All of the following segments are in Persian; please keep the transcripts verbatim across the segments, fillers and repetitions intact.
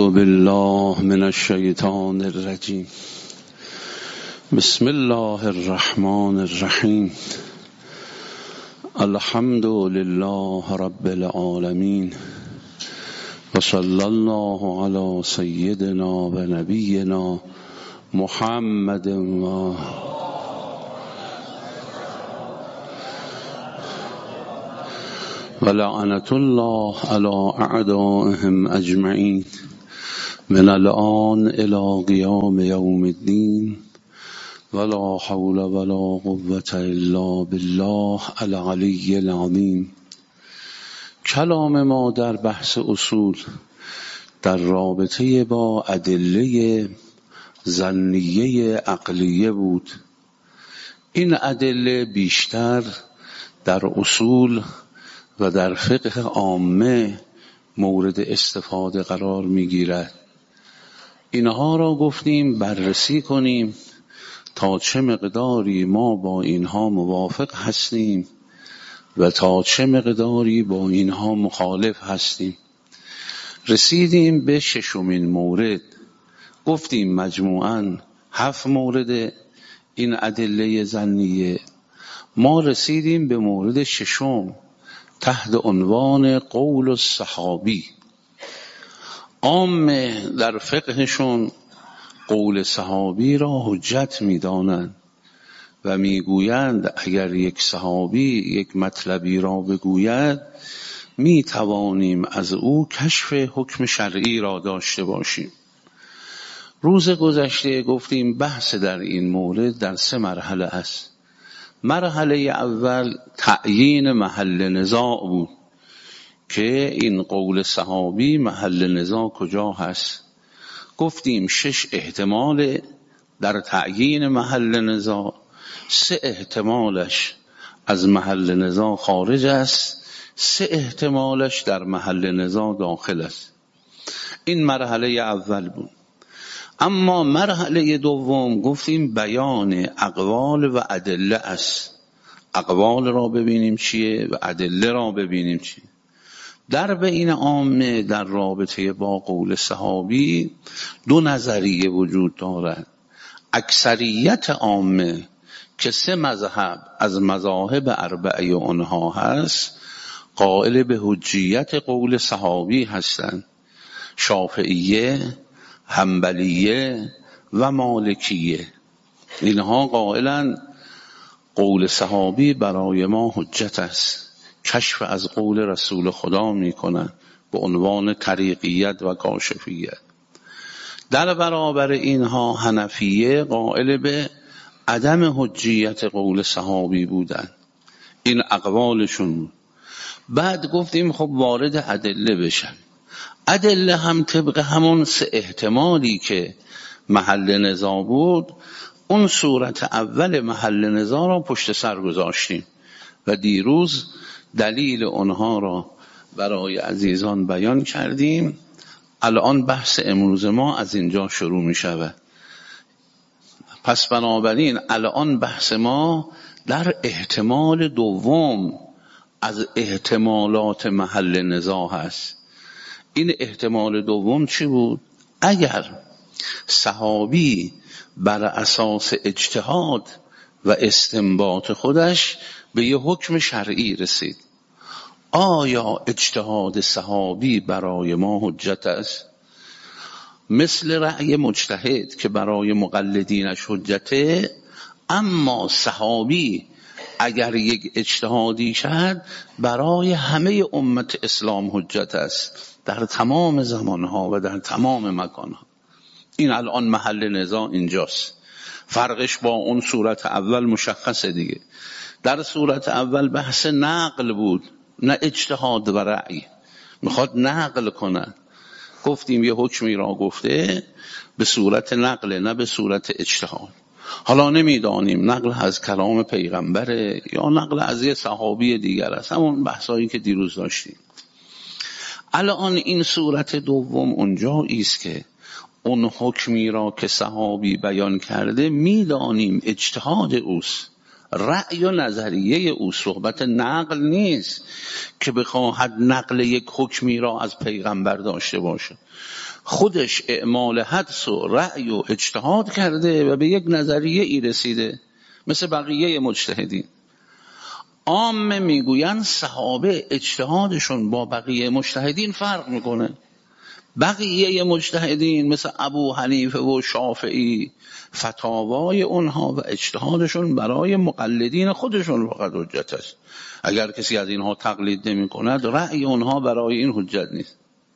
بالله من الشیطان الرجیم. بسم الله الرحمن الرحیم. الحمد لله رب العالمین و صلی الله علی سیدنا و نبینا محمد و ولعنة الله على اعدائهم اجمعین من الآن الى قیام یوم الدین ولا حول ولا قوة الا بالله العلی العظیم. کلام ما در بحث اصول در رابطه با ادله ظنیه عقلیه بود. این ادله بیشتر در اصول و در فقه عامه مورد استفاده قرار میگیرد. اینها را گفتیم بررسی کنیم تا چه مقداری ما با اینها موافق هستیم و تا چه مقداری با اینها مخالف هستیم. رسیدیم به ششمین مورد. گفتیم مجموعاً هفت مورد این ادله ظنیه. ما رسیدیم به مورد ششم تحت عنوان قول الصحابی. عامه در فقهشون قول صحابی را حجت می‌دانند و میگویند اگر یک صحابی یک مطلبی را بگوید می توانیم از او کشف حکم شرعی را داشته باشیم. روز گذشته گفتیم بحث در این مورد در سه مرحله است. مرحله اول تعیین محل نزاع بود که این قول صحابی محل نزاع کجا هست. گفتیم شش احتمال در تعیین محل نزاع، سه احتمالش از محل نزاع خارج است، سه احتمالش در محل نزاع داخل است. این مرحله اول بود. اما مرحله دوم گفتیم بیان اقوال و ادله است. اقوال را ببینیم چیه و ادله را ببینیم چیه. در بین عامه در رابطه با قول صحابی دو نظریه وجود دارد. اکثریت عامه که سه مذهب از مذاهب اربعه آنها هست قائل به حجیت قول صحابی هستند. شافعیه، حنبلیه و مالکیه. اینها قائلن قول صحابی برای ما حجت است. کشف از قول رسول خدا میکنن به عنوان طریقیت و کاشفیت. در برابر اینها حنفیه قائل به عدم حجیت قول صحابی بودن. این اقوالشون بود. بعد گفتیم خب وارد ادله بشن. ادله هم طبق همون سه احتمالی که محل نزاع بود، اون صورت اول محل نزاع را پشت سر گذاشتیم و دیروز دلیل اونها را برای عزیزان بیان کردیم. الان بحث امروز ما از اینجا شروع می شود. پس بنابراین الان بحث ما در احتمال دوم از احتمالات محل نزاع هست. این احتمال دوم چی بود؟ اگر صحابی بر اساس اجتهاد و استنباط خودش به یه حکم شرعی رسید، آیا اجتهاد صحابی برای ما حجت است؟ مثل رأی مجتهد که برای مقلدینش حجته، اما صحابی اگر یک اجتهادی کرد برای همه امت اسلام حجت است در تمام زمانها و در تمام مکانها. این الان محل نزاع اینجاست. فرقش با اون صورت اول مشخصه دیگه. در صورت اول بحث نقل بود، نه اجتهاد و رأی. میخواد نقل کنه. گفتیم یه حکمی را گفته به صورت نقل نه به صورت اجتهاد. حالا نمیدانیم نقل از کلام پیغمبره یا نقل از یه صحابی دیگر است. همون بحثایی که دیروز داشتیم. الان این صورت دوم اونجایی است که اون حکمی را که صحابی بیان کرده میدانیم اجتهاد اوست، رأی و نظریه او، صحبت نقل نیست که بخواهد نقل یک حکمی را از پیغمبر داشته باشه. خودش اعمال حدس و رأی و اجتهاد کرده و به یک نظریه ای رسیده مثل بقیه مجتهدین. عامه میگوین صحابه اجتهادشون با بقیه مجتهدین فرق میکنه. بقیه مجتهدین مثل ابو حنیفه و شافعی فتاوای اونها و اجتهادشون برای مقلدین خودشون فقط حجت است. اگر کسی از اینها تقلید نمی کند رأی اونها برای این حجت نیست.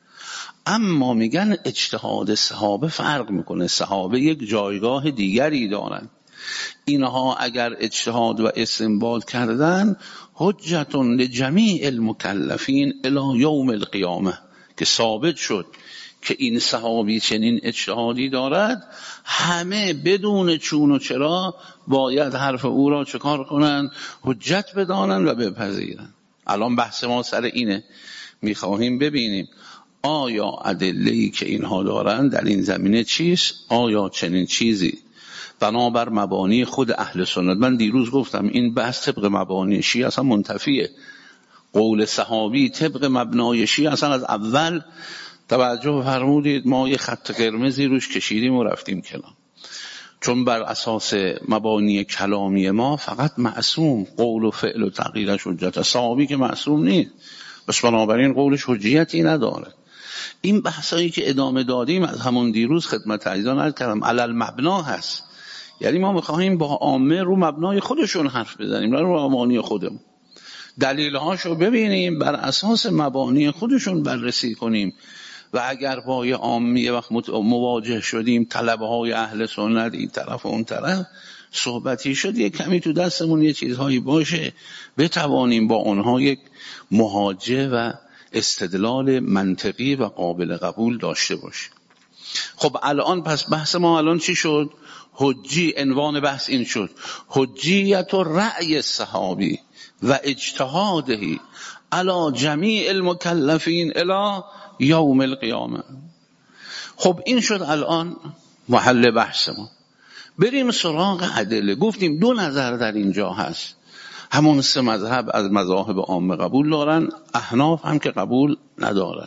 اما میگن اجتهاد صحابه فرق میکنه. صحابه یک جایگاه دیگری دارن. اینها اگر اجتهاد و استنباط کردن حجتون لجمیع المکلفین الی یوم القیامه، که ثابت شد که این صحابی چنین اجتهادی دارد، همه بدون چون و چرا باید حرف او را چکار کنن؟ حجت بدانن و بپذیرن. الان بحث ما سر اینه. میخواهیم ببینیم آیا ادله‌ای که اینها دارن در این زمینه چیست؟ آیا چنین چیزی بنابر مبانی خود اهل سنت؟ من دیروز گفتم این بحث طبق مبانی شیعه اصلا منتفیه. قول صحابی طبق مبنای شیعه اصلا از اول توجه فرمودید ما یه خط قرمزی روش کشیدیم و رفتیم کلام. چون بر اساس مبانی کلامی ما فقط معصوم قول و فعل و تغییرش حجت، صحابی که معصوم نیست، بس بنابراین قولش حجیتی نداره. این بحثایی که ادامه دادیم از همون دیروز خدمت عزیزان عرض کردم علل مبنا هست. یعنی ما میخواهیم با عامه رو مبنای خودشون حرف بزنیم، نه رو مبانی خودمون. دلیلهاشو ببینیم، بر اساس مبانی خودشون بررسی کنیم. و اگر با یه عامی یه وقت مواجه شدیم، طلبه های اهل سنت این طرف و اون طرف صحبتی شد، یه کمی تو دستمون یه چیزهایی باشه بتوانیم با اونها یک محاجه و استدلال منطقی و قابل قبول داشته باشیم. خب الان پس بحث ما الان چی شد؟ حجی، عنوان بحث این شد حجیت و رأی صحابی و اجتهادهی علی جمیع المکلفین الی یوم القیامه. خب این شد الان محل بحث ما. بریم سراغ ادله. گفتیم دو نظر در اینجا هست. همون سه مذهب از مذاهب عامه قبول دارن، احناف هم که قبول ندارن.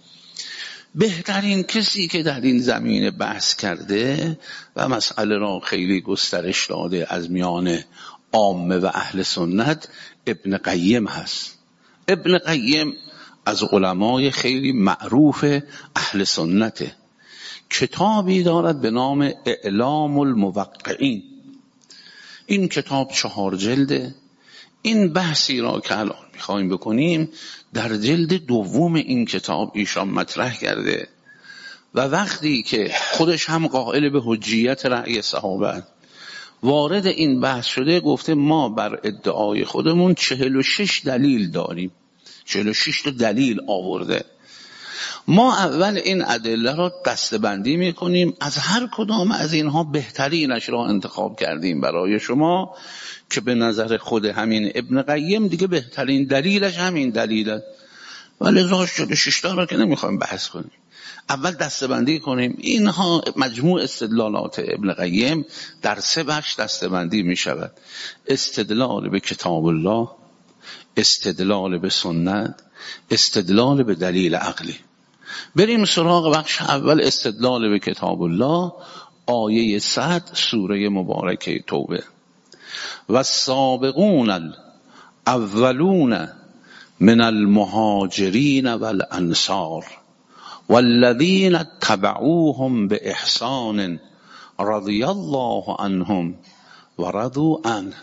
بهترین کسی که در این زمینه بحث کرده و مسئله را خیلی گسترش داده از میان عامه و اهل سنت ابن قیم هست. ابن قیم از علمای خیلی معروف اهل سنته. کتابی دارد به نام اعلام الموقعین. این کتاب چهار جلده. این بحثی را که الان میخوایم بکنیم در جلد دوم این کتاب ایشان مطرح کرده و وقتی که خودش هم قائل به حجیت رأی صحابه وارد این بحث شده، گفته ما بر ادعای خودمون چهل و شش دلیل داریم. چهل و شش تا دلیل آورده. ما اول این ادله را دسته‌بندی میکنیم، از هر کدام از اینها بهترینش را انتخاب کردیم برای شما که به نظر خود همین ابن قیم دیگه بهترین دلیلش همین دلیله. ولی لذا چهل و شش تا را که نمیخوایم بحث کنیم، اول دسته‌بندی کنیم. اینها مجموع استدلالات ابن قیم در سه بخش دسته‌بندی میشود: استدلال به کتاب الله، استدلال به سنت، استدلال به دلیل عقلی. بریم سراغ بخش اول، استدلال به کتاب الله. آیه صد سوره مبارکه توبه: و السابقون الاولون من المهاجرین والانصار والذین اتبعوهم باحسان رضی الله عنهم و رضوا عنه.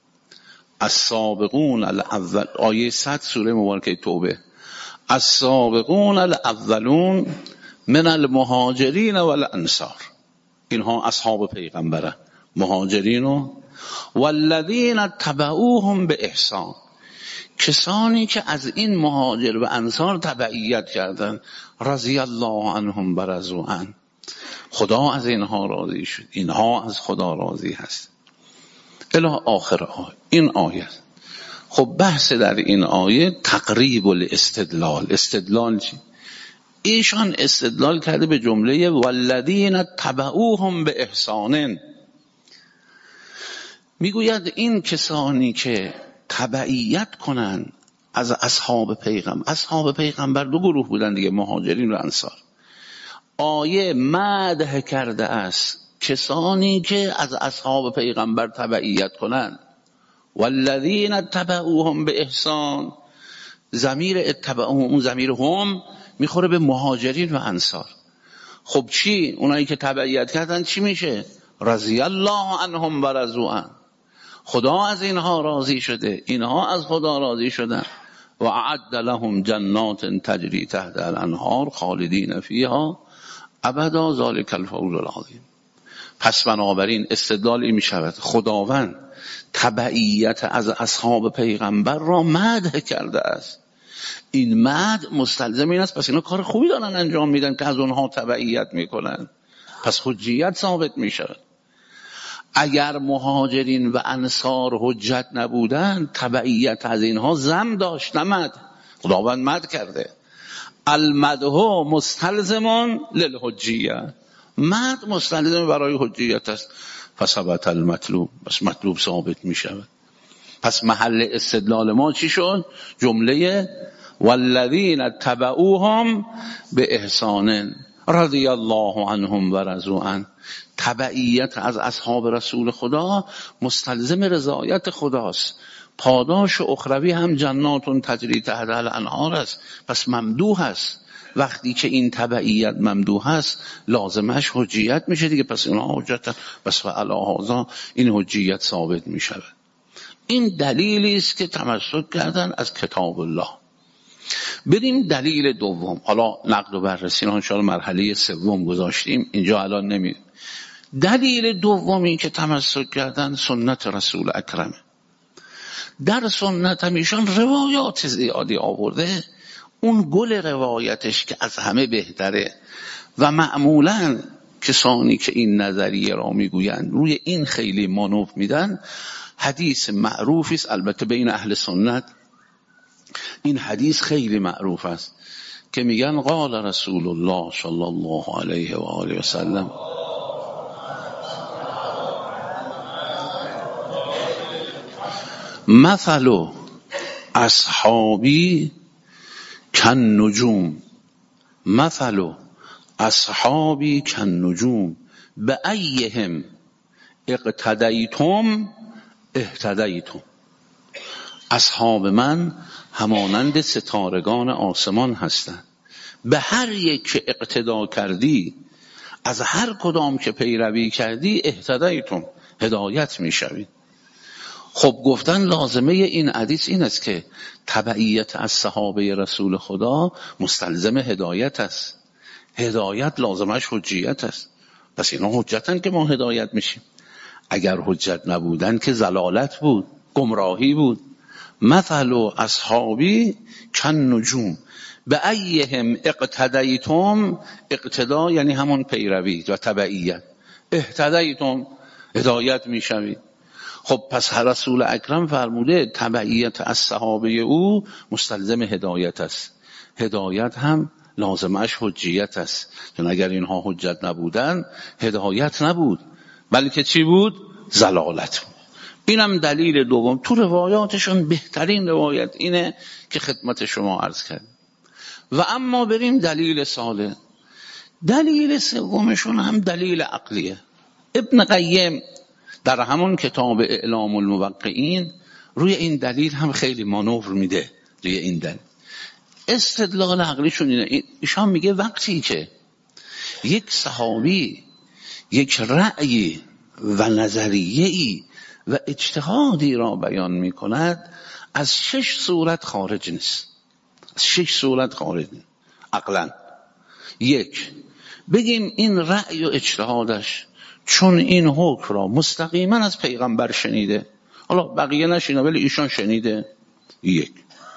السابقون الاول، آیه صد سوره مبارکه توبه: السابقون الاولون من المهاجرین والانصار. اینها اصحاب پیغمبره، مهاجرین و والذین اتبعوهم باحسان، کسانی که از این مهاجر و انصار تبعیت کردند. رضی الله عنهم و رضوا عنه، خدا از اینها راضی شد، اینها از خدا راضی هست. الی آخر آیه. این آیه. خب بحث در این آیه تقریب الاستدلال. استدلال چی؟ ایشان استدلال کرده به جمله والذین تبعوهم به احسان. میگوید این کسانی که تبعیت کنن از اصحاب پیغمبر. اصحاب پیغمبر دو گروه بودن دیگه، مهاجرین و انصار. آیه مدح کرده است کسانی که از اصحاب پیغمبر تبعیت کنند. والذین اتبعوهم به احسان، ضمیر اتبعوهم، اون ضمیر هم میخوره به مهاجرین و انصار. خب چی؟ اونایی که تبعیت کردن چی میشه؟ رضی الله عنهم و رضوا عنه، خدا از اینها راضی شده، اینها از خدا راضی شدن. و اعد لهم جنات تجری تحت الانهار خالدین فیها ابدا ذلک الفوز العظیم. پس بنابراین استدلال این می شود خداوند تبعیت از اصحاب پیغمبر را مدح کرده است. این مدح مستلزم این است پس اینا کار خوبی دارن انجام میدن که از اونها تبعیت میکنن، پس حجیت ثابت می شود. اگر مهاجرین و انصار حجت نبودن تبعیت از اینها ذم داشت، نه مدح. خداوند مدح کرده. المدح مستلزم للحجیه، مدح مستلزم برای حجیت است. فثبت المطلوب، پس مطلوب ثابت می شود. پس محل استدلال ما چی شد؟ جمله والذین اتبعوهم به احسان رضی الله عنهم و رضوا عنه. تبعیت از اصحاب رسول خدا مستلزم رضایت خداست. پاداش اخروی هم جناتون تجری تحت الانهار است، پس ممدوح است. وقتی که این تبعیت ممدوح است لازمش حجیت میشه دیگه، پس اینا حجت، پس فعلی هذا این حجیت ثابت میشه. این دلیلی است که تمسک کردن از کتاب الله. بریم دلیل دوم. حالا نقد و بررسی ان شاء الله مرحله سوم گذاشتیم، اینجا الان نمیریم. دلیل دومی که تمسک کردن سنت رسول اکرم. در سنت هم ایشان روایات زیادی آورده، اون گل روایتش که از همه بهتره و معمولاً کسانی که این نظریه را میگویند روی این خیلی مانور میدن، حدیث معروفی است البته بین اهل سنت. این حدیث خیلی معروف است که میگن قال رسول الله صلی الله علیه و آله و سلم مثل اصحابی کن نجوم، مثل اصحابی کن نجوم به ایهم اقتدیتم اهتدیتم. اصحاب من همانند ستارگان آسمان هستند، به هر یک که اقتدا کردی، از هر کدام که پیروی کردی، اهتدیتم، هدایت میشوید. خب گفتن لازمه این حدیث این است که تبعیت از صحابه رسول خدا مستلزم هدایت است. هدایت لازمش حجیت است، پس اینا حجتن که ما هدایت میشیم. اگر حجت نبودن که ضلالت بود، گمراهی بود. مثل اصحابی کن نجوم به ایهم اقتدیتم، اقتدا یعنی همون پیروی و تبعیت، اهتدیتم هدایت میشوید. خب پس رسول اکرم فرموده تبعیت از صحابه او مستلزم هدایت است، هدایت هم لازمش حجیت است، چون اگر اینها حجت نبودن هدایت نبود بلکه چی بود؟ ضلالت بود. اینم دلیل دوم. تو روایاتشون بهترین روایت اینه که خدمت شما عرض کردم. و اما بریم دلیل ثالث. دلیل سومشون هم دلیل عقلیه. ابن قیم در همون کتاب اعلام الموقعین روی این دلیل هم خیلی مانور میده. روی این دلیل استدلال عقلیشون اینه، ایشان میگه وقتی که یک صحابی یک رأی و نظریه‌ای و اجتهادی را بیان میکند، از شش صورت خارج نیست. از شش صورت خارج نیست عقلاً. یک، بگیم این رأی و اجتهادش چون این حکم را مستقیما از پیغمبر شنیده، حالا بقیه نشینه ولی ایشان شنیده، یک،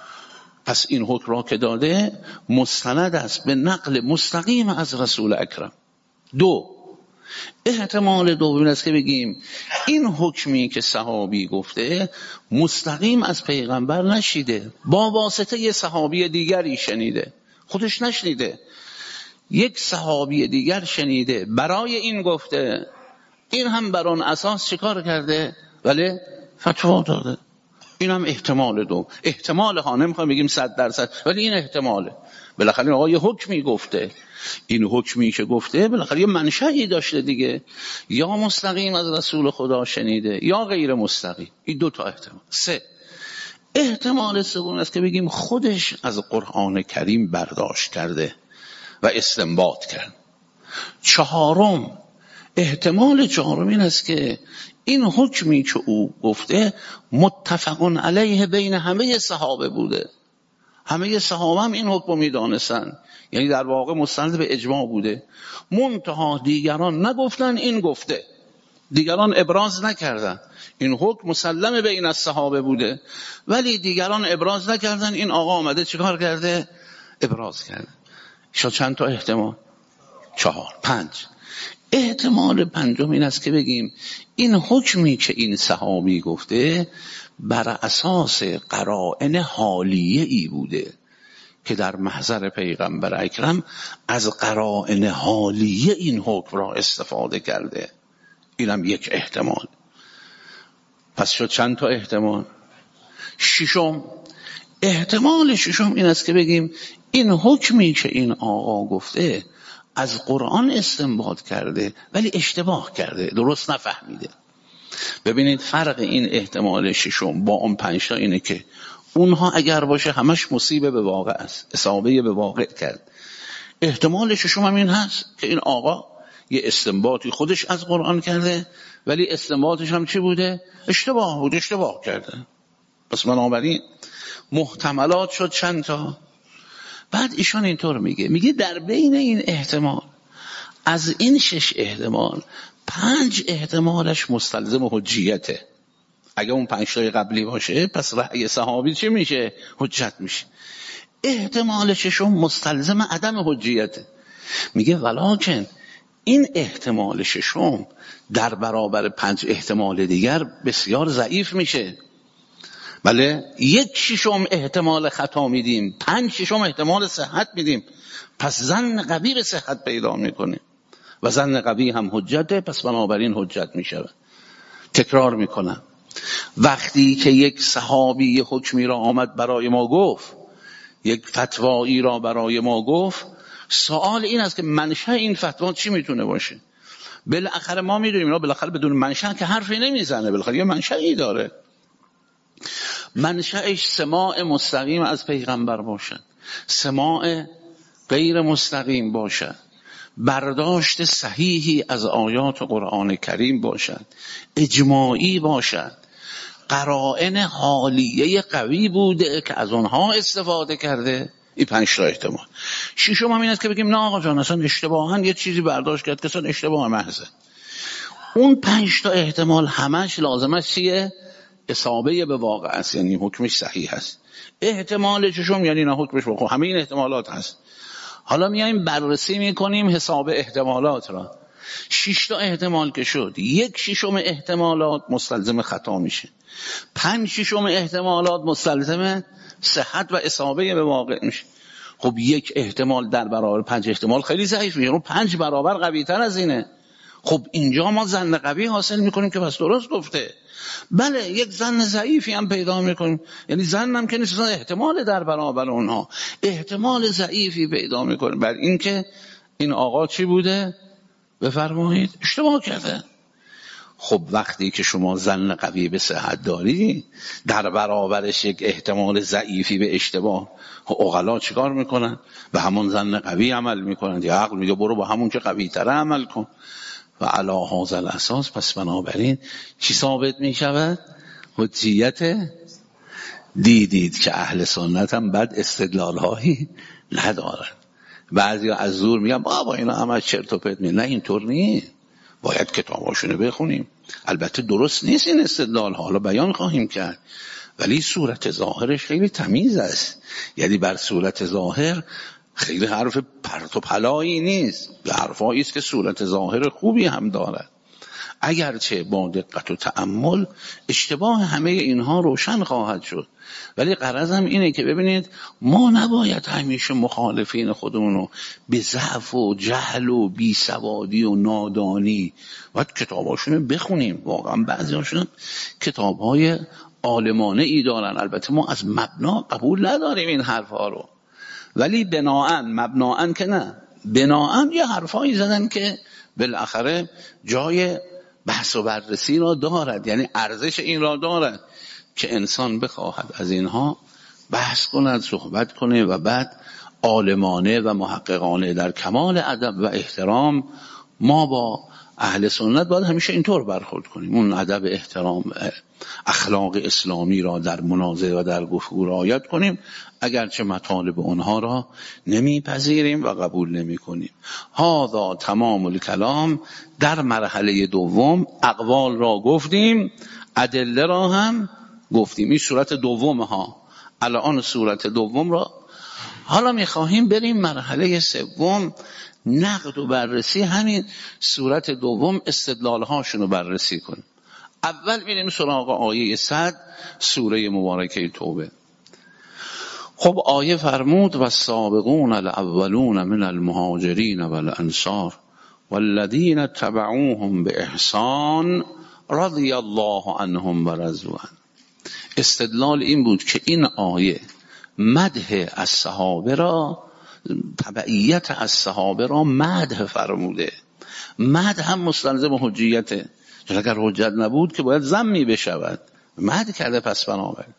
پس این حکم را که داده مستند است به نقل مستقیم از رسول اکرم. دو، احتمال دوم است که بگیم این حکمی که صحابی گفته مستقیم از پیغمبر نشیده، با واسطه یه صحابی دیگری شنیده، خودش نشنیده، یک صحابی دیگر شنیده برای این گفته، این هم بر آن اساس چیکار کرده؟ ولی فتوا داده. این هم احتمال دو احتمال ها، نمیخوایم بگیم صد درصد، ولی این احتماله. بالاخره این آقا یه حکمی گفته، این حکمی که گفته بالاخره یه منشأی داشته دیگه، یا مستقیم از رسول خدا شنیده یا غیر مستقیم. این دو تا احتمال. سه، احتمال سوم است که بگیم خودش از قرآن کریم برداشت کرده و استنباط کرد. چهارم، احتمال چهارم این است که این حکمی که او گفته متفقون علیه بین همه صحابه بوده، همه صحابه هم این حکم میدانستن، یعنی در واقع مستند به اجماع بوده. منتها دیگران نگفتن، این گفته، دیگران ابراز نکردن. این حکم مسلم بین الصحابه بوده ولی دیگران ابراز نکردن، این آقا آمده چیکار کرده؟ ابراز کرده. شد چند تا احتمال؟ چهار. پنج. احتمال پنجم این است که بگیم این حکمی که این صحابی گفته بر اساس قرائن حالیه ای بوده که در محضر پیغمبر اکرم از قرائن حالیه این حکم را استفاده کرده. اینم یک احتمال. پس شد چند تا احتمال؟ ششم. احتمال ششم این است که بگیم این حکمی که این آقا گفته از قرآن استنباط کرده ولی اشتباه کرده، درست نفهمیده. ببینید فرق این احتمال ششم با اون پنج تا اینه که اونها اگر باشه همش مصیبه به واقع است، اصابه به واقع کرد. احتمال ششم هم این هست که این آقا یه استنباطی خودش از قرآن کرده ولی استنباطش هم چی بوده؟ اشتباه بود، اشتباه کرده. پس بنابراین محتملات شد چند تا؟ بعد ایشان اینطور میگه میگه در بین این احتمال، از این شش احتمال پنج احتمالش مستلزم حجیته. اگه اون پنج تای قبلی باشه پس رأی صحابی چی میشه؟ حجت میشه. احتمال ششم مستلزم عدم حجیته. میگه ولکن این احتمال ششم در برابر پنج احتمال دیگر بسیار ضعیف میشه. بله، یک ششم احتمال خطا میدیم، پنج ششم احتمال صحت میدیم، پس ظن قوی به صحت پیدا میکنه و ظن قوی هم حجته، پس بنابراین حجت میشه. تکرار میکنم، وقتی که یک صحابی یک حکمی را آمد برای ما گفت، یک فتوایی را برای ما گفت، سوال این است که منشأ این فتوا چی میتونه باشه؟ بالاخره ما میدونیم اینا بالاخره بدون منشأ که حرفی نمیزنه، بالاخره یه منشأی داره. منشأش سماع مستقیم از پیغمبر باشد، سماع غیر مستقیم باشد، برداشت صحیحی از آیات قرآن کریم باشد، اجماعی باشد، قرائن حالیه قوی بوده که از اونها استفاده کرده. این پنج تا احتمال. ششم هم این است که بگیم نه آقا جان اصلا اشتباهاً یه چیزی برداشت کرد که اصلا اشتباه محضه. اون پنج تا احتمال همش لازمه چیه؟ اصابه به واقع است، یعنی حکمش صحیح است. احتمال ششم یعنی نه حکمش بخو، همه این احتمالات هست. حالا میایم بررسی میکنیم حساب احتمالات را. شش تا احتمال که شد، یک ششم احتمالات مستلزم خطا میشه، پنج ششم احتمالات مستلزم صحت و اصابه به واقع میشه. خب یک احتمال در برابر پنج احتمال خیلی ضعیف میشه، اون پنج برابر قوی تر از اینه. خب اینجا ما ظن قوی حاصل میکنیم که پس درست گفته. بله، یک ظن ضعیفی هم پیدا میکنیم، یعنی ظن هم که نیست، احتمال در برابر اونها احتمال ضعیفی پیدا میکنیم بر این که این آقا چی بوده؟ بفرمایید اشتباه کرده. خب وقتی که شما ظن قوی به صحت داری، در برابرش یک احتمال ضعیفی به اشتباه، عقلا چیکار میکنن؟ به همون ظن قوی عمل میکنن. یا عقل میگه برو با همون که قوی تره عمل کن. و علی هذا الاساس پس بنابراین چی ثابت میشود؟ حجیت. دیدید که اهل سنت هم بد استدلال هایی ندارن. بعضی از زور میگن بابا اینا همه چرت و پرت میگن. نه اینطور نیست، باید کتاباشونو بخونیم. البته درست نیست این استدلال ها، حالا بیان خواهیم کرد، ولی صورت ظاهرش خیلی تمیز است. یعنی بر صورت ظاهر خیلی حرف پرت و پلایی نیست، حرفایی است که صورت ظاهر خوبی هم دارد. اگرچه با دقت و تأمل اشتباه همه اینها روشن خواهد شد، ولی غرضم اینه که ببینید ما نباید همیشه مخالفین خودمونو به ضعف و جهل و بیسوادی و نادانی، باید کتاباشونو بخونیم. واقعا بعضیاشون کتابهای عالمانه ای دارن. البته ما از مبنا قبول نداریم این حرفها رو، ولی بناءً مبناً که نه، بناءً یه حرفایی زدن که بالاخره جای بحث و بررسی را دارد، یعنی ارزش این را دارد که انسان بخواهد از اینها بحث کند، صحبت کنه و بعد عالمانه و محققانه در کمال ادب و احترام. ما با اهل سنت باید همیشه اینطور برخورد کنیم، اون ادب، احترام، اخلاق اسلامی را در مناظره و در گفتگو رعایت کنیم، اگرچه مطالب اونها را نمیپذیریم و قبول نمی کنیم. هذا تمام الکلام. در مرحله دوم اقوال را گفتیم، ادله را هم گفتیم. این صورت دوم ها. الان صورت دوم را حالا میخواهیم بریم مرحله سوم، نقد و بررسی همین صورت دوم، استدلال هاشون رو بررسی کنیم. اول میریم سراغ آیه صد سوره مبارکه توبه. خب آیه فرمود و السابقون الاولون من المهاجرین والانصار والذین تبعوهم باحسان رضی الله عنهم و رضوا عنه. استدلال این بود که این آیه مدح از صحابه را، تبعیت از صحابه را مدح فرموده. مدح هم مستلزم حجیته، چون اگر حجت نبود که باید ذمی بشود. مدح کرده پس بنابراین.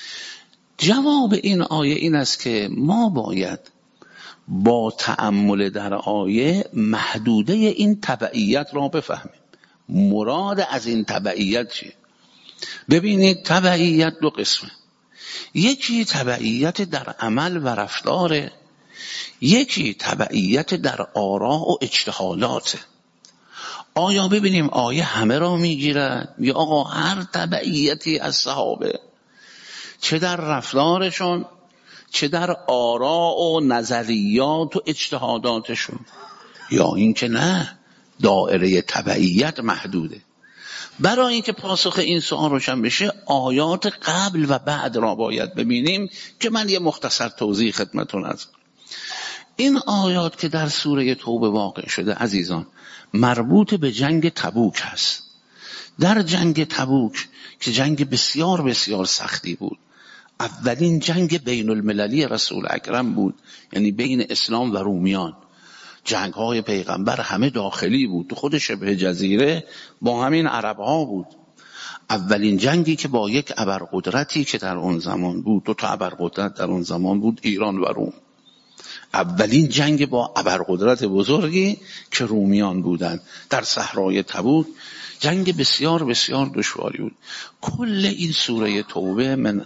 جواب این آیه این است که ما باید با تأمل در آیه محدوده این تبعیت را بفهمیم. مراد از این تبعیت چیه؟ ببینید تبعیت دو قسمه، یکی تبعیت در عمل و رفتار، یکی تبعیت در آراء و اجتهادات. آیا ببینیم آیه همه را میگیرد یا آقا هر تبعیتی از صحابه، چه در رفتارشون چه در آراء و نظریات و اجتهاداتشون، یا اینکه نه دائره تبعیت محدوده؟ برای اینکه پاسخ این سوال روشن بشه آیات قبل و بعد را باید ببینیم که من یه مختصر توضیح خدمتون از این آیات که در سوره توبه واقع شده عزیزان مربوط به جنگ تبوک هست. در جنگ تبوک که جنگ بسیار بسیار سختی بود، اولین جنگ بین المللی رسول اکرم بود، یعنی بین اسلام و رومیان. جنگ های پیغمبر همه داخلی بود، تو خود شبه جزیره با همین عرب ها بود. اولین جنگی که با یک ابرقدرتی که در اون زمان بود، دو تا ابرقدرت در اون زمان بود، ایران و روم. اولین جنگ با ابرقدرت بزرگی که رومیان بودند در صحرای تبوک، جنگ بسیار بسیار دشواری بود. کل این سوره توبه من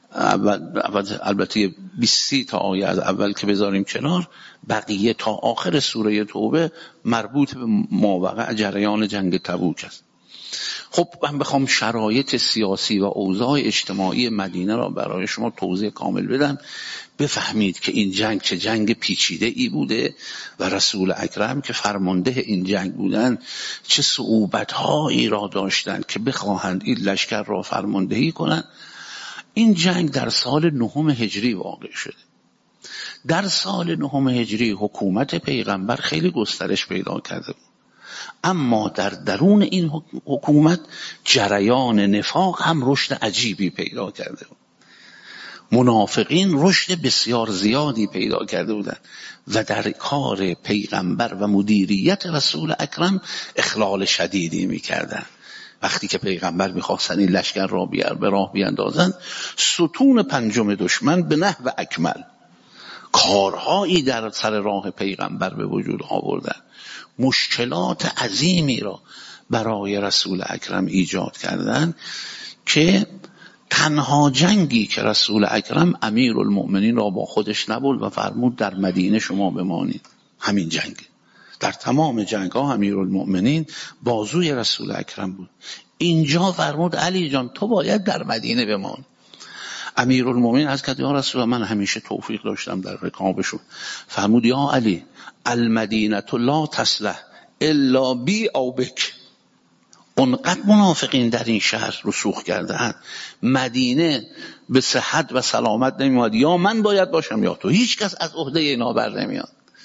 البته بیست تا آیه از اول که بذاریم کنار، بقیه تا آخر سوره توبه مربوط به ماوقع جریان جنگ تبوک است. خب من بخوام شرایط سیاسی و اوضاع اجتماعی مدینه را برای شما توضیح کامل بدم، بفهمید که این جنگ چه جنگ پیچیده ای بوده و رسول اکرم که فرمانده این جنگ بودن چه صعوبت هایی را داشتند که بخواهند این لشکر را فرماندهی کنند. این جنگ در سال نهم هجری واقع شده. در سال نهم هجری حکومت پیغمبر خیلی گسترش پیدا کرده بود، اما در درون این حکومت جریان نفاق هم رشد عجیبی پیدا کرده بود. منافقین رشد بسیار زیادی پیدا کرده بودند و در کار پیغمبر و مدیریت رسول اکرم اخلال شدیدی می‌کردند. وقتی که پیغمبر می‌خواستن این لشکر را بیار به راه بیاندازند، ستون پنجم دشمن به نحو اکمل کارهایی در سر راه پیغمبر به وجود آوردن، مشکلات عظیمی را برای رسول اکرم ایجاد کردند که تنها جنگی که رسول اکرم امیرالمؤمنین را با خودش نبرد و فرمود در مدینه شما بمانید، همین جنگ. در تمام جنگ ها امیرالمؤمنین بازوی رسول اکرم بود. اینجا فرمود علی جان تو باید در مدینه بمان. امیرالمؤمنین از کرد یا رسول الله من همیشه توفیق داشتم در رکابشون. فرمود یا علی المدینه لا تصلح الا بی او بک. اونقدر منافقین در این شهر رسوخ کرده اند، مدینه به صحت و سلامت نمیاد، یا من باید باشم یا تو، هیچ کس از عهده اینا بر نمیاد.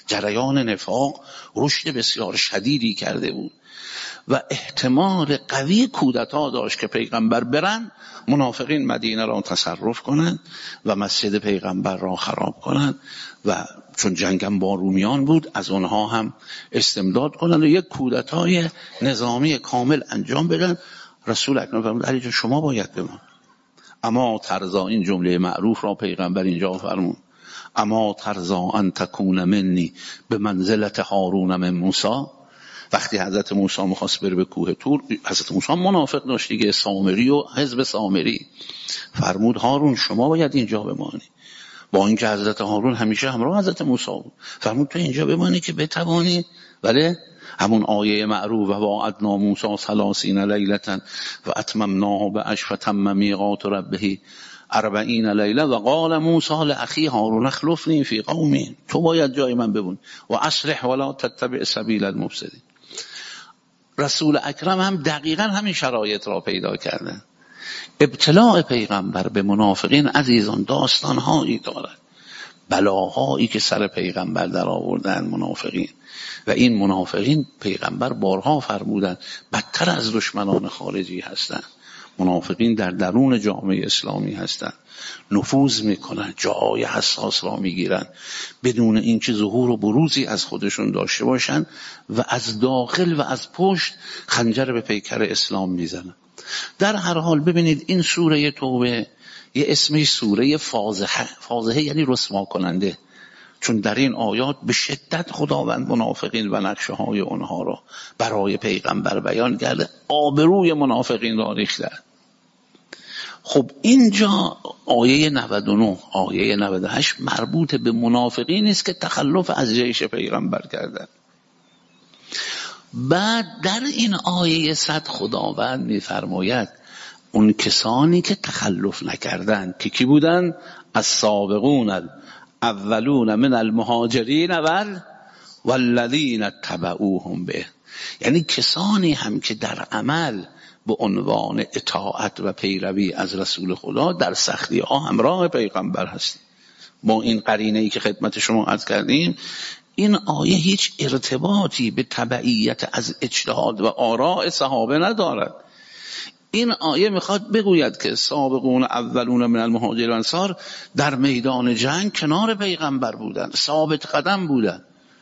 جریان نفاق رشد بسیار شدیدی کرده بود و احتمال قوی کودتا داشت که پیغمبر برن، منافقین مدینه را تصرف کنند و مسجد پیغمبر را خراب کنند و چون جنگم با رومیان بود از اونها هم استمداد کنند و یک کودتای نظامی کامل انجام بدن. رسول اکرم فرمود علی جان شما باید بمان. اما ترضا، این جمله معروف را پیغمبر اینجا فرمود، اما ترضا ان تکون منی به منزلت هارون من موسی. وقتی حضرت موسی می‌خواست بره به کوه طور، حضرت موسی منافق داشت دیگه، سامری و حزب سامری، فرمود هارون شما باید اینجا بمانی. با اینکه حضرت هارون همیشه همراه حضرت موسی بود، فرمود تو اینجا بمانی که بتوانی. ولی همون آیه معروف و وعدنا موسی ثلاثین لیلة و اتممناه بعشر فتم میقات ربه اربعین لیله و قال موسی لاخی هارون اخلفنی فی قومی، تو باید جای من بمون و اصلح ولا تتبع سبیل المفسدین. رسول اکرم هم دقیقا همین شرایط را پیدا کردن. ابتلاع پیغمبر به منافقین عزیزان داستانهایی دارد، بلاهایی که سر پیغمبر در آوردن منافقین، و این منافقین پیغمبر بارها فرمودند بدتر از دشمنان خارجی هستند. منافقین در درون جامعه اسلامی هستند، نفوذ میکنن، جای حساس را میگیرن بدون اینکه ظهور و بروزی از خودشون داشته باشن و از داخل و از پشت خنجر به پیکر اسلام میزنن. در هر حال ببینید این سوره توبه یه اسمش سوره فاضحه، فاضحه یعنی رسوا کننده، چون در این آیات به شدت خداوند منافقین و نقشه های اونها را برای پیغمبر بیان کرده، آبروی منافقین را ریخته. خب اینجا آیه نود و نه آیه نود و هشت مربوط به منافقین است که تخلف از جیش پیغمبر کردن. بعد در این آیه صد خداوند می‌فرماید اون کسانی که تخلف نکردند که کی بودن؟ السابقون الاولون من المهاجرین والذین تبعوهم به، یعنی کسانی هم که در عمل به عنوان اطاعت و پیروی از رسول خدا در سختی ها همراه پیغمبر هستیم. با این قرینه ای که خدمت شما عرض کردیم، این آیه هیچ ارتباطی به تبعیت از اجتهاد و آراء صحابه ندارد. این آیه میخواد بگوید که سابقون اولون من المهاجرین و انصار در میدان جنگ کنار پیغمبر بودند، ثابت قدم بودند.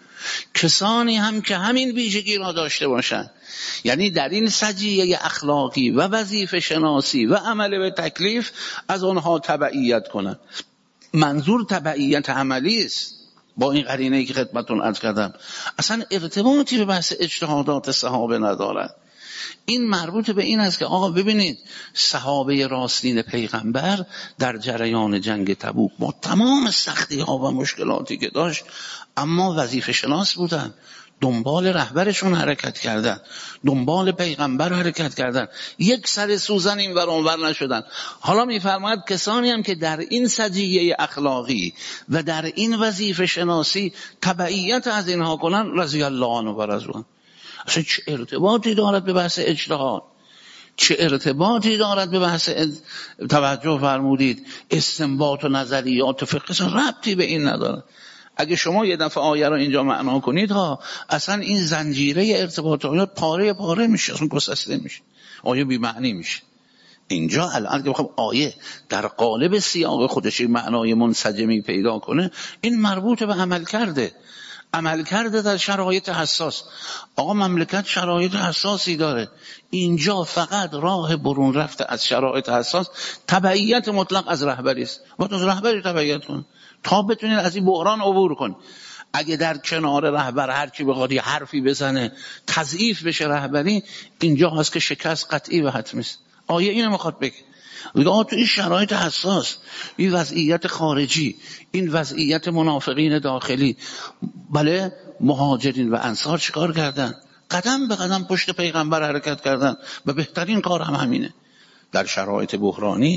کسانی هم که همین ویژگی را داشته باشند، یعنی در این سجیه اخلاقی و وظیفه شناسی و عمل به تکلیف از آنها تبعیت کنند. منظور تبعیت عملی است. با این قرینه‌ای که خدمتتون عرض کردم اصلا ارتباطی به بحث اجتهادات صحابه ندارد. این مربوط به این است که آقا ببینید صحابه راستین پیغمبر در جریان جنگ تبوک با تمام سختی ها و مشکلاتی که داشت اما وظیفه شناس بودن، دنبال رهبرشون حرکت کردن، دنبال پیغمبر حرکت کردن، یک سر سوزن این ور اونور نشدن. حالا میفرماید کسانی هم که در این سجیه اخلاقی و در این وظیفه شناسی تبعیت از اینها کنن رضی الله عنه و رضوان. اصلا چه ارتباطی دارد به بحث اجتهاد؟ چه ارتباطی دارد به بحث توجه فرمودید استنباط و نظریات فقهی؟ اصلا ربطی به این ندارد. اگه شما یه دفعه آیه رو اینجا معنا کنید ها، اصلا این زنجیره ارتباطات پاره پاره میشه، اصلا گسسته میشه، آیه بی معنی میشه. اینجا الان که بخوام آیه در قالب سیاق خودش معنای منسجمی پیدا کنه، این مربوط به عمل کرده عمل کرده در شرایط حساس. آقا مملکت شرایط حساسی داره، اینجا فقط راه برون رفته از شرایط حساس تبعیت مطلق از رهبری است. باید از رهبری تبعیت کن تا بتونید از این بحران عبور کن. اگه در کنار رهبر هر کی بخواد یه حرفی بزنه تضعیف بشه رهبری، اینجا هست که شکست قطعی و حتمی است. آیه اینو میخواد بگه. تو این شرایط حساس، این وضعیت خارجی، این وضعیت منافقین داخلی، بله مهاجرین و انصار چیکار کردن؟ قدم به قدم پشت پیغمبر حرکت کردن و بهترین کار هم همینه. در شرایط بحرانی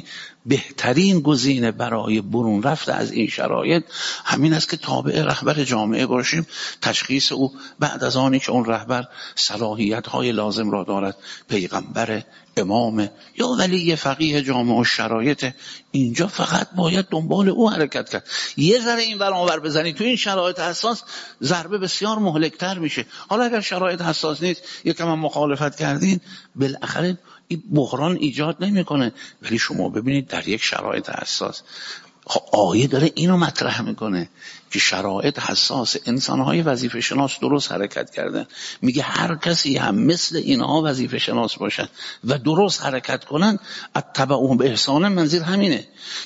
بهترین گزینه برای برون رفت از این شرایط همین است که تابع رهبر جامعه باشیم. تشخیص او بعد از آنی که اون رهبر صلاحیت‌های لازم را دارد، پیغمبر، امام یا ولی فقیه جامعه و شرایط، اینجا فقط باید دنبال او حرکت کرد. یه ذره این برآور بزنی تو این شرایط حساس، ضربه بسیار مهلکتر میشه. حالا اگر شرایط حساس نیست، یکم هم مخالفت کردین، بالاخره این بحران ایجاد نمیکنه. ولی شما ببینید در یک شرایط حساس آیه داره اینو مطرح میکنه که شرایط حساس، انسانهای وظیفه شناس درست حرکت کردن. میگه هر کسی هم مثل اینها وظیفه شناس باشن و درست حرکت کنن، اتبعوهم به احسان، منظور همینه.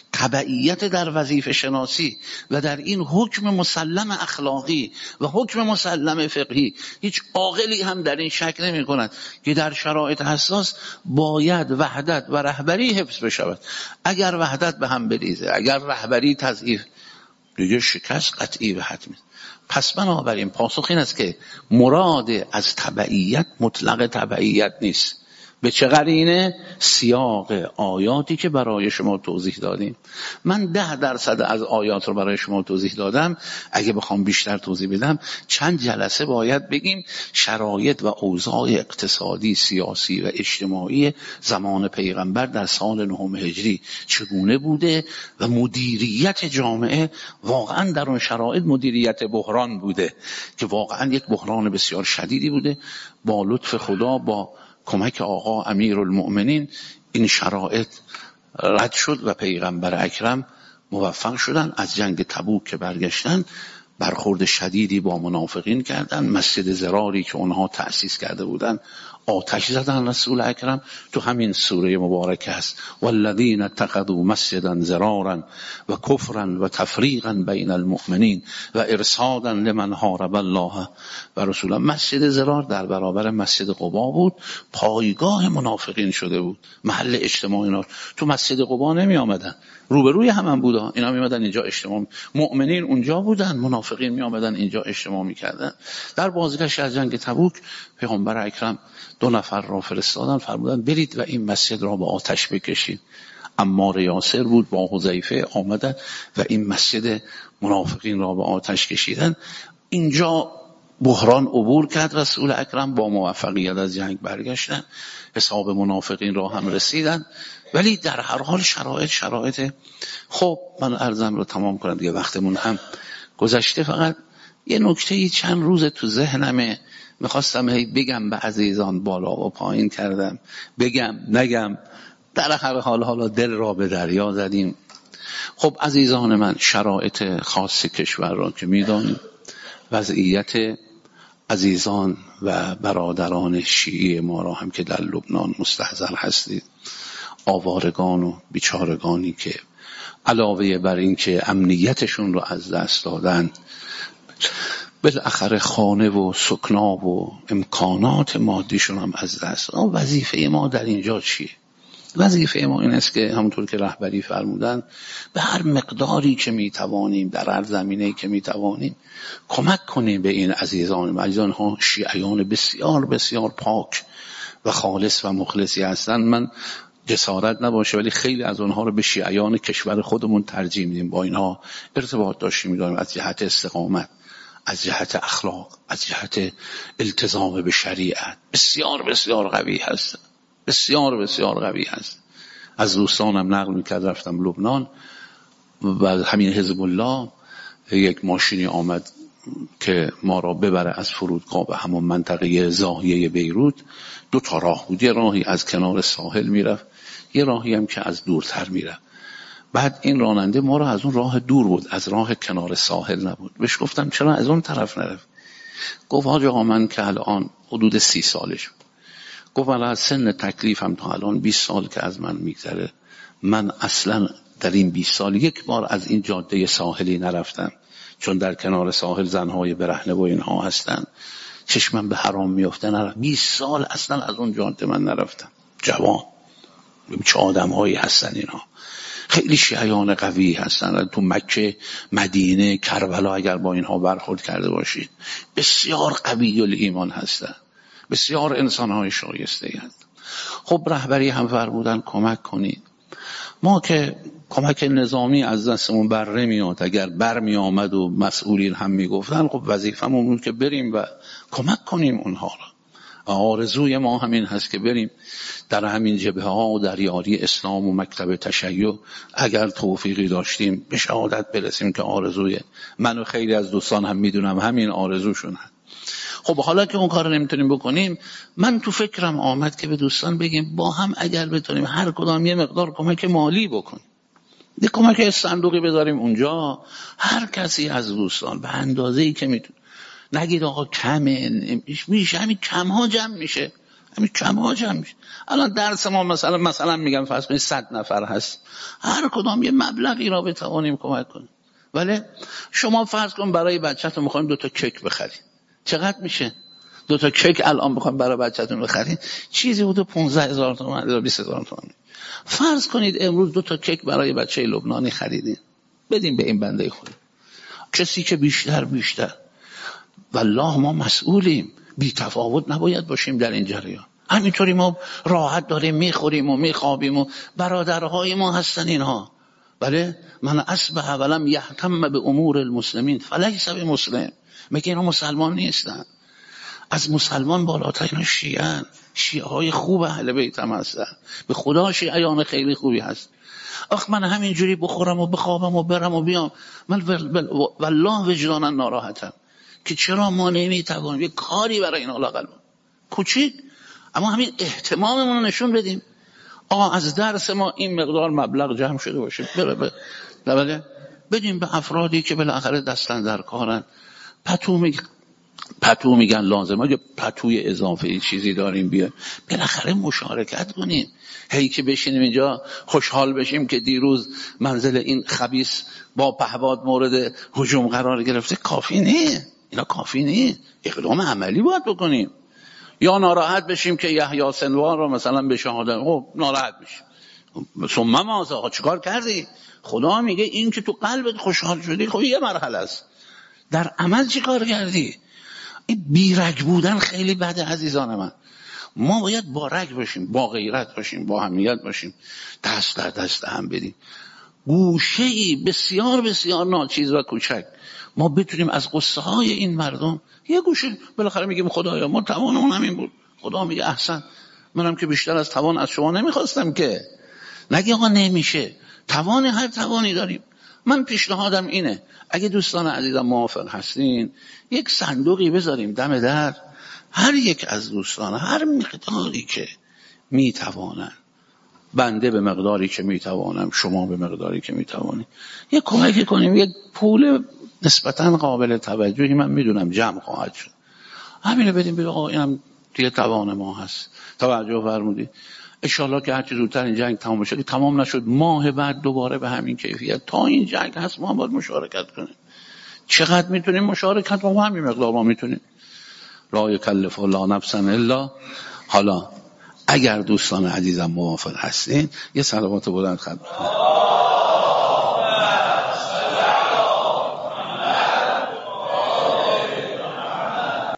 تبعیت در وظیفه شناسی و در این حکم مسلم اخلاقی و حکم مسلم فقهی، هیچ عاقلی هم در این شک نمی کند که در شرایط حساس باید وحدت و رهبری حفظ بشود. اگر وحدت به هم بریزه، اگر رهبری تضعیف، دیگه شکست قطعی و حتمی. پس بنابراین پاسخ این است که مراد از تبعیت مطلق تبعیت نیست. به چه قرینه؟ سیاق آیاتی که برای شما توضیح دادیم. من ده درصد از آیات رو برای شما توضیح دادم. اگه بخوام بیشتر توضیح بدم چند جلسه باید بگیم شرایط و اوضاع اقتصادی، سیاسی و اجتماعی زمان پیغمبر در سال نهم هجری چگونه بوده و مدیریت جامعه واقعا در اون شرایط مدیریت بحران بوده که واقعا یک بحران بسیار شدیدی بوده. با لطف خدا، با کمک آقا امیرالمؤمنین این شرایط رد شد و پیغمبر اکرم موفق شدن. از جنگ تبوک که برگشتن برخورد شدیدی با منافقین کردن. مسجد زراری که اونها تأسیس کرده بودن آتش زدن رسول اکرم. تو همین سوره مبارکه است والذین اتخذوا مسجدا زرارا و کفرا و تفریقا بین المؤمنین و ارصادا لمن حارب الله و رسوله. مسجد زرار در برابر مسجد قبا بود، پایگاه منافقین شده بود، محل اجتماع اینا. تو مسجد قبا نمی آمدن، روبروی هم هم بودن، اینا می آمدن اینجا اجتماع، مؤمنین اونجا بودن، منافقین می آمدن اینجا اجتماع می کردن. در بازگشت از جنگ تبوک پیغمبر اکرم دو نفر را فرستادن، فرمودن برید و این مسجد را به آتش بکشید. عمار یاسر بود با حذیفه آمدن و این مسجد منافقین را به آتش کشیدن. اینجا بحران عبور کرد رسول اکرم، با موفقیت از جنگ برگشتن، حساب منافقین را هم رسیدن. ولی در هر حال شرایط شرایط خب من عرضم رو تمام کنم دیگه، وقتمون هم گذشته. فقط یه نکته چند روز تو ذهنمه، میخواستم هی بگم به عزیزان، بالا و پایین کردم، بگم نگم، در هر حال حالا دل را به دریا زدیم. خب عزیزان من، شرایط خاص کشور را که میدانیم، وضعیت عزیزان و برادران شیعی ما را هم که در لبنان مستحضر هستید، آوارگان و بیچارگانی که علاوه بر این که امنیتشون رو از دست دادن، بالاخره خانه و سکنا و امکانات مادیشون هم از دست دادن. وظیفه ما در اینجا چیه؟ وظیفه ما این است که همونطور که رهبری فرمودن به هر مقداری که میتوانیم، در هر زمینه‌ای که میتوانیم کمک کنیم به این عزیزان. عزیزان ها شیعیان بسیار بسیار پاک و خالص و مخلصی هستن. من جسارت نباشه ولی خیلی از اونها رو به شیعیان کشور خودمون ترجیح میدیم، با اینها ارتباط داشتیم، می‌داریم از جهت استقامت، از جهت اخلاق، از جهت التزام به شریعت بسیار بسیار قوی هست، بسیار بسیار قوی هست. از دوستانم نقل میکرد، رفتم لبنان و همین حزب الله یک ماشینی آمد که ما را ببره از فرودگاه به همون منطقه زاهیه بیروت. دو تا راه بود، یه راهی از کنار ساحل میرفت، یه راهی هم که از دورتر میرفت. بعد این راننده ما را از اون راه دور بود، از راه کنار ساحل نبود. بهش گفتم چرا از اون طرف نرفت؟ گفت حاج آقا من که الان حدود سی سالش بود، گفت ولی از سن تکلیفم تا الان بیست سال که از من میگذره، من اصلا در این بیست سال یک بار از این جاده ساحلی نرفتم، چون در کنار ساحل زنهای برهنه و اینها هستن، چشمم به حرام میفته، نرفتم. بیست سال اصلا از اون جاده من نرفتم. جوان چه آدم هایی هستن اینا، خیلی شیعیان قوی هستن. تو مکه، مدینه، کربلا اگر با اینها برخورد کرده باشید بسیار قوی الایمان هستن، بسیار انسانهای شایسته هستن. خب رهبری هم فرمودن کمک کنید. ما که کمک نظامی از دستمون بر نمیاد، اگر بر می آمد و مسئولین هم میگفتن خب وظیفمون بود که بریم و کمک کنیم اونها را. آرزوی ما همین هست که بریم در همین جبهه ها و در یاری اسلام و مکتب تشیع اگر توفیقی داشتیم به شهادت برسیم، که آرزوی من و خیلی از دوستان هم میدونم همین آرزوشون هست. خب حالا که اون کار رو نمیتونیم بکنیم، من تو فکرم آمد که به دوستان بگیم با هم اگر بتونیم هر کدام یه مقدار کمک مالی بکنیم، یه کمک صندوقی بذاریم اونجا، هر کسی از دوستان به اندازه‌ای که میتونه، نگید آقا کمه میشه، همین کم ها جمع میشه، همین کم ها جمع میشه. الان درس ما مثلا مثلا میگم فرض کنید صد نفر هست، هر کدام یه مبلغی را بتوانیم کمک کنیم. ولی شما فرض کن برای بچه‌تون میخوایم دو تا کیک بخرید، چقدر میشه؟ دو تا کیک الان بخوایم برای بچه‌تون بخرید چیزی حدود پانزده هزار تومان یا بیست هزار تومان. فرض کنید امروز دو تا کیک برای بچه لبنانی خریدین، بدیم به این بنده خدا. کسی که بیشتر بیشتر، والله ما مسئولیم، بی تفاوت نباید باشیم در این جریان. همینطوری ما راحت داریم میخوریم و میخوابیم و برادرهای ما هستن اینها. بله من اصبح ولم یهتم به امور المسلمین فلیس بمسلم. مگه اینا مسلمان نیستن؟ از مسلمان بالاتر اینا شیعن، شیعه های خوب اهل بیت هم هستن، به خدا شیعیان خیلی خوبی هست. آخ من همینجوری بخورم و بخوابم و برم و بیام، من والله وجدانا ناراحتم که چرا ما نمیتوانیم یک کاری برای این لااقل کوچیک اما همین اهتماممون رو نشون بدیم. آقا از درس ما این مقدار مبلغ جمع شده باشه، بله بله بدیم به افرادی که بالاخره دستن در کارن. پتو میگن پتو میگن لازمه، یا پتوی اضافه چیزی داریم بیا بالاخره مشارکت کنیم. هی که بشینیم اینجا خوشحال بشیم که دیروز منزل این خبیث با پهباد مورد هجوم قرار گرفته، کافی نه، اینا کافی نه، اقدام عملی باید بکنیم. یا ناراحت بشیم که یحیی سنوار رو مثلا به شهادت، خب ناراحت بشیم، ثم ماذا، چیکار کردی؟ خدا میگه این که تو قلبت خوشحال شدی خب یه مرحله است، در عمل چیکار کردی؟ این بیرگ بودن خیلی بده عزیزان من. ما باید با رگ باشیم، با غیرت باشیم، با همیت باشیم، دست در دست هم بدیم. گوشه‌ای بسیار بسیار ناچیز و کوچک ما بتونیم از قصه های این مردم یه گوشه، بالاخره میگیم خدایا ما توانمون همین بود، خدا میگه احسن، منم که بیشتر از توان از شما نمیخواستم که. نگی آقا نمیشه، توان هر توانی داریم. من پیشنهادم اینه اگه دوستان عزیزم موافق هستین یک صندوقی بذاریم دم در، هر یک از دوستان هر مقداری که میتوانن، بنده به مقداری که میتوانم، شما به مقداری که میتوانید، یک کمکی کنیم، یک پول نسبتاً قابل توجهی، من میدونم جمع خواهد شد، همینه بدیم بگیم آقا اینم دیگه توان ما هست. توجه فرمودید؟ انشالله که هرچی زودتر این جنگ تمام بشه، که تمام نشد ماه بعد دوباره به همین کیفیت تا این جنگ هست ما باید مشارکت کنیم. چقدر میتونیم مشارکت با همین مقدار ما میتونیم. لا یکلف الله نفسا الا. حالا اگر دوستان عزیزم موافق هستین یه صلوات بلند خدمت